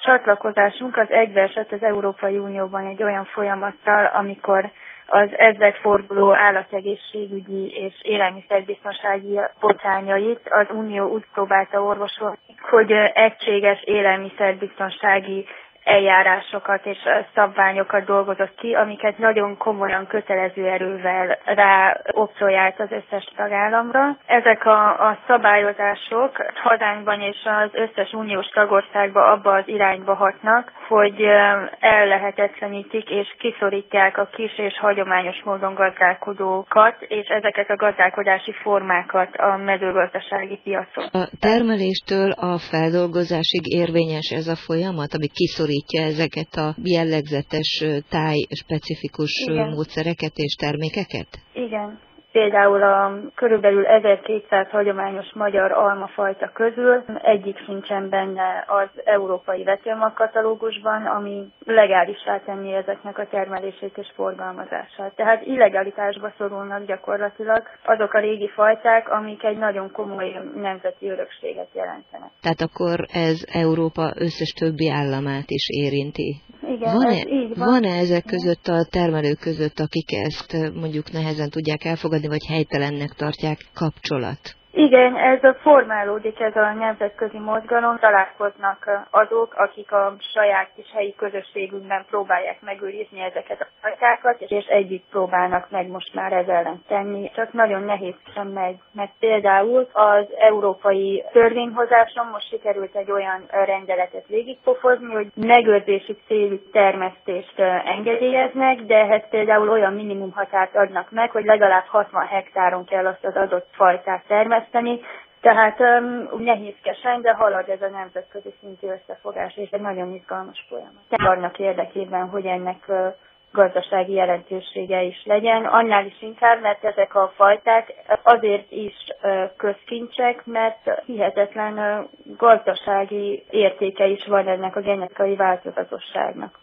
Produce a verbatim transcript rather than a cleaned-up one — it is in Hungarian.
csatlakozásunk az egybeesett az Európai Unióban egy olyan folyamattal, amikor az ezredforduló állategészségügyi és élelmiszerbiztonsági botrányait az Unió úgy próbálta orvosolni, hogy egységes élelmiszerbiztonsági eljárásokat és szabványokat dolgozott ki, amiket nagyon komolyan kötelező erővel ráopcoljált az összes tagállamra. Ezek a, a szabályozások hazánkban és az összes uniós tagországban abba az irányba hatnak, hogy ellehetetlenítik és kiszorítják a kis és hagyományos módon gazdálkodókat, és ezeket a gazdálkodási formákat a mezőgazdasági piacon. A termeléstől a feldolgozásig érvényes ez a folyamat, ami kiszorít ezeket a jellegzetes táj-specifikus Igen. módszereket és termékeket? Igen. Például a körülbelül ezerkétszáz hagyományos magyar almafajta közül egyik sincsen benne az európai vetélmagkatalógusban, ami legálisá tenni ezeknek a termelését és forgalmazását. Tehát illegalitásba szorulnak gyakorlatilag azok a régi fajták, amik egy nagyon komoly nemzeti örökséget jelentenek. Tehát akkor ez Európa összes többi államát is érinti. Igen, van-e, ez így van. Van-e ezek között a termelők között, akik ezt mondjuk nehezen tudják elfogadni, vagy helytelennek tartják kapcsolat? Igen, ez a formálódik, ez a nemzetközi mozgalom, találkoznak azok, akik a saját kis helyi közösségükben próbálják megőrizni ezeket a fajtákat, és együtt próbálnak meg most már ez ellen tenni. Csak nagyon nehéz sem megy, mert például az európai törvényhozáson most sikerült egy olyan rendeletet végigpofozni, hogy megőrzési célú termesztést engedélyeznek, de ehhez például olyan minimum határt adnak meg, hogy legalább hatvan hektáron kell azt az adott fajtát termeszteni. Tehát um, nehézkesen, de halad ez a nemzetközi szintű összefogás, és egy nagyon izgalmas folyamat. Annak érdekében, hogy ennek uh, gazdasági jelentősége is legyen, annál is inkább, mert ezek a fajták azért is uh, közkincsek, mert hihetetlen uh, gazdasági értéke is van ennek a genetikai változatosságnak.